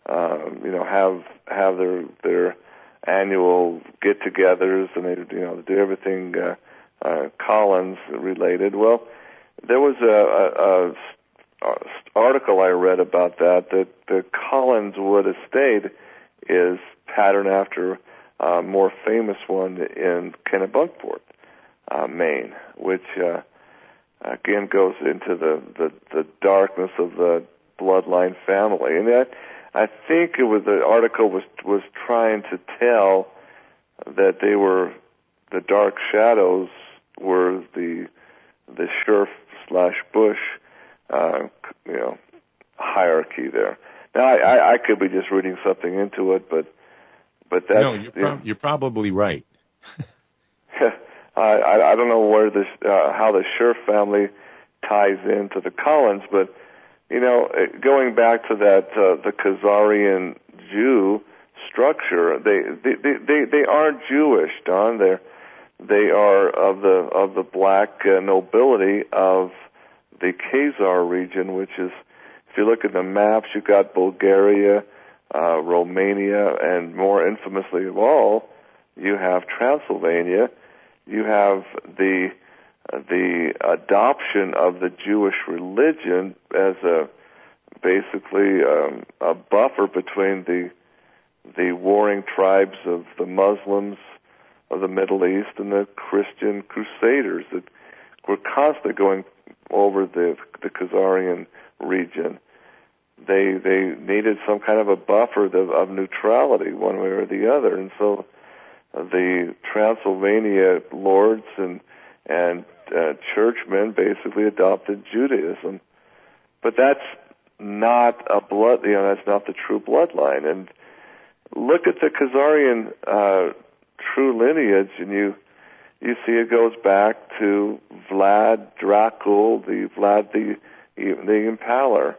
S4: have their annual get-togethers, and they do everything Collins related. Well, there was a article I read about that the Collinswood estate is patterned after a more famous one in Kennebunkport, Maine, which again goes into the darkness of the bloodline family. And I think the article was trying to tell that they were the Dark Shadows were the Scherf/Bush, hierarchy there. Now, I could be just reading something into it, but that's...
S1: No, you're probably right.
S4: I don't know where how the Scherf family ties into the Collins, but going back to that the Khazarian Jew structure, they aren't Jewish, Don. They are of the black nobility of the Khazar region, which is, if you look at the maps, you've got Bulgaria, Romania, and more infamously of all, you have Transylvania. You have the adoption of the Jewish religion as basically a buffer between the warring tribes of the Muslims of the Middle East and the Christian Crusaders that were constantly going over the Khazarian region. They needed some kind of a buffer of neutrality, one way or the other, and so the Transylvania lords and churchmen basically adopted Judaism, but that's not that's not the true bloodline. And look at the Khazarian true lineage, and you see it goes back to Vlad Dracul, Vlad the Impaler.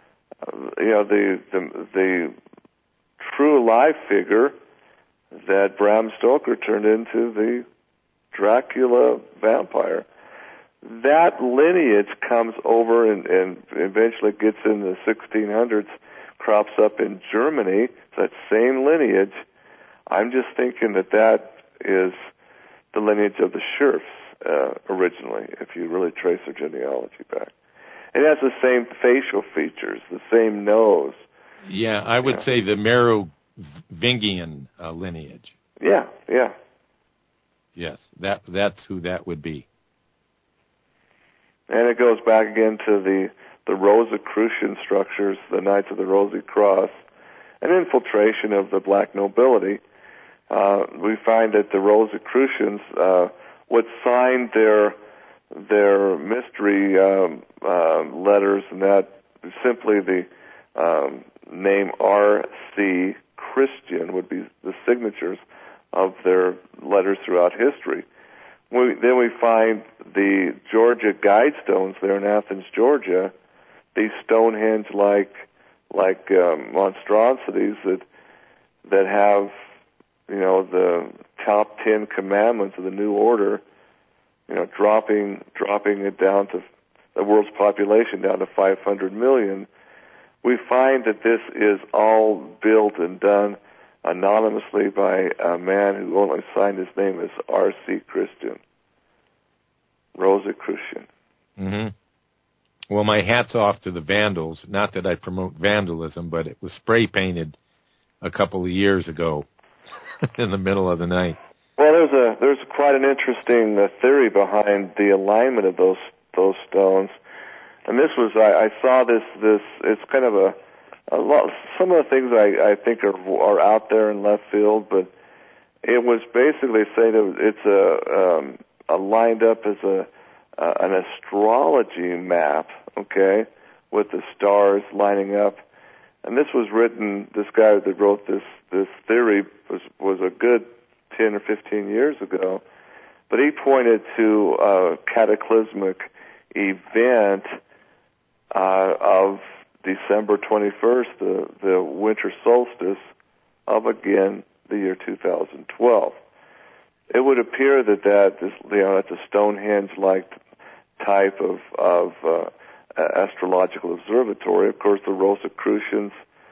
S4: The true live figure that Bram Stoker turned into the Dracula vampire. That lineage comes over and eventually gets in the 1600s, crops up in Germany. That same lineage. I'm just thinking that is the lineage of the Scherfs originally, if you really trace their genealogy back. It has the same facial features, the same nose.
S1: Yeah, I would say the Merovingian lineage.
S4: Yeah.
S1: Yes, that's who that would be.
S4: And it goes back again to the Rosicrucian structures, the Knights of the Rosy Cross, an infiltration of the black nobility. We find that the Rosicrucians would sign their mystery letters, and that simply the name R.C. Christian would be the signatures of their letters throughout history. Then we find the Georgia guidestones there in Athens, Georgia, these Stonehenge-like monstrosities that have the top 10 commandments of the New Order, dropping it down to the world's population down to 500 million. We find that this is all built and done anonymously by a man who only signed his name as R.C. Christian, Rosicrucian.
S1: Mm-hmm. Well, my hat's off to the Vandals. Not that I promote vandalism, but it was spray painted a couple of years ago in the middle of the night.
S4: Well, there's quite an interesting theory behind the alignment of those stones, and this was I saw this. It's kind of a lot. Some of the things I think are out there in left field, but it was basically saying it's lined up as an astrology map, okay, with the stars lining up. And this was written. This guy that wrote this theory was a good 10 or 15 years ago, but he pointed to a cataclysmic event of December 21st, the winter solstice of, again, the year 2012. It would appear that that's a Stonehenge-like type of astrological observatory. Of course, the Rosicrucians,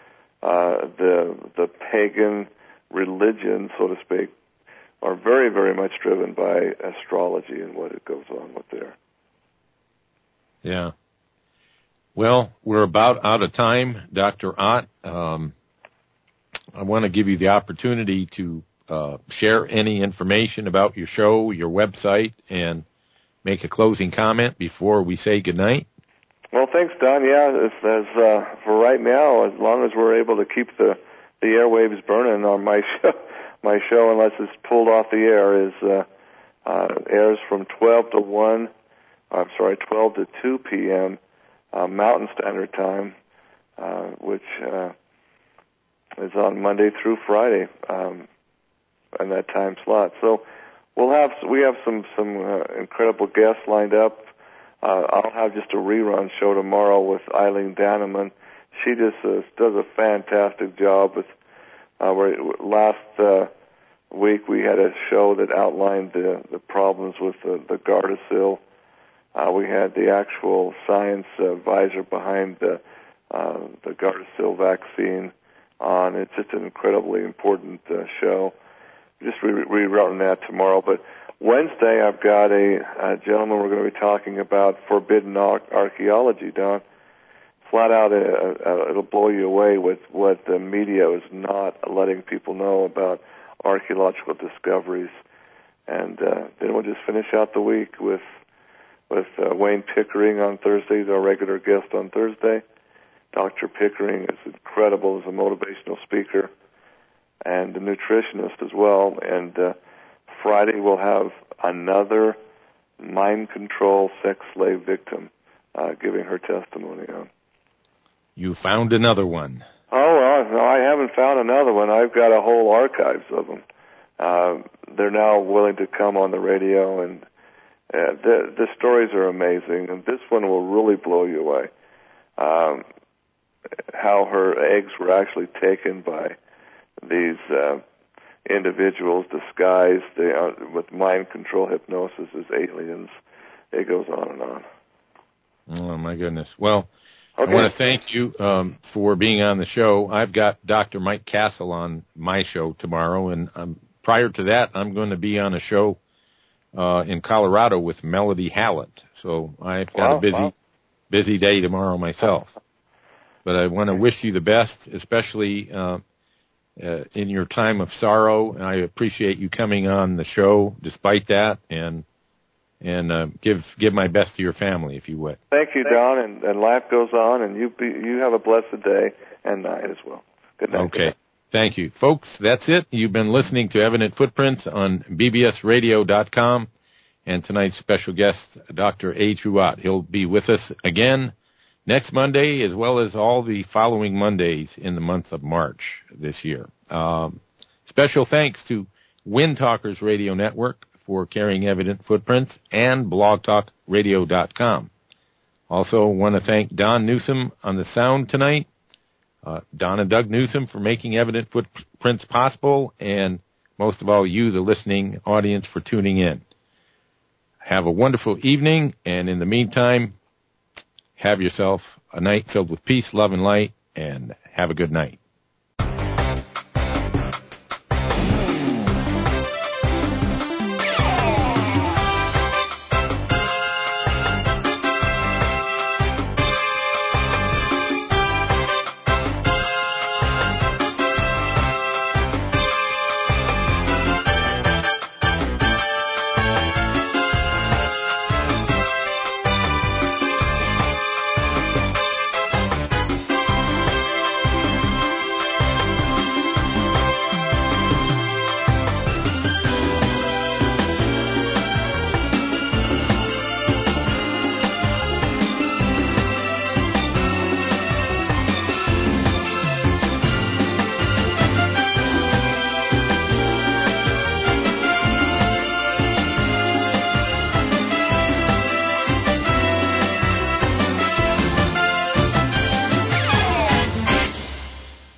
S4: the pagan religion, so to speak, are very, very much driven by astrology and what it goes on with there.
S1: Yeah. Well, we're about out of time, Dr. Ott. I want to give you the opportunity to share any information about your show, your website, and make a closing comment before we say goodnight.
S4: Well, thanks, Don. Yeah, for right now, as long as we're able to keep the airwaves burning on my show, unless it's pulled off the air, is airs from 12 to 2 p.m. Mountain Standard Time, which is on Monday through Friday, in that time slot. So we have some incredible guests lined up. I'll have just a rerun show tomorrow with Eileen Danneman. She just does a fantastic job with. Last week we had a show that outlined the problems with the Gardasil. We had the actual science advisor behind the Gardasil vaccine on. It's just an incredibly important show. Just rerunning that tomorrow. But Wednesday I've got a gentleman we're going to be talking about forbidden archaeology, Don. Flat out, it'll blow you away with what the media is not letting people know about archaeological discoveries. And then we'll just finish out the week with Wayne Pickering on Thursday. He's our regular guest on Thursday. Dr. Pickering is incredible as a motivational speaker and a nutritionist as well. And Friday we'll have another mind control sex slave victim giving her testimony on.
S1: You found another one.
S4: Oh, well, no, I haven't found another one. I've got a whole archives of them. They're now willing to come on the radio, and the stories are amazing. And this one will really blow you away. How her eggs were actually taken by these individuals disguised with mind control hypnosis as aliens. It goes on and on.
S1: Oh, my goodness. Well,
S4: okay.
S1: I want to thank you for being on the show. I've got Dr. Mike Castle on my show tomorrow, and prior to that, I'm going to be on a show in Colorado with Melody Hallett. So I've got a busy day tomorrow myself. But I want to wish you the best, especially in your time of sorrow. I appreciate you coming on the show despite that, and give my best to your family, if you would.
S4: Thank you, Don, and life goes on, and you have a blessed day and night as well. Good night.
S1: Okay. Thank you. Folks, that's it. You've been listening to Evident Footprints on bbsradio.com, and tonight's special guest, Dr. A. Truatt. He'll be with us again next Monday, as well as all the following Mondays in the month of March this year. Special thanks to Wind Talkers Radio Network for carrying Evident Footprints and blogtalkradio.com. Also want to thank Don Newsom on the sound tonight, Don and Doug Newsom for making Evident Footprints possible, and most of all, you, the listening audience, for tuning in. Have a wonderful evening, and in the meantime, have yourself a night filled with peace, love, and light, and have a good night.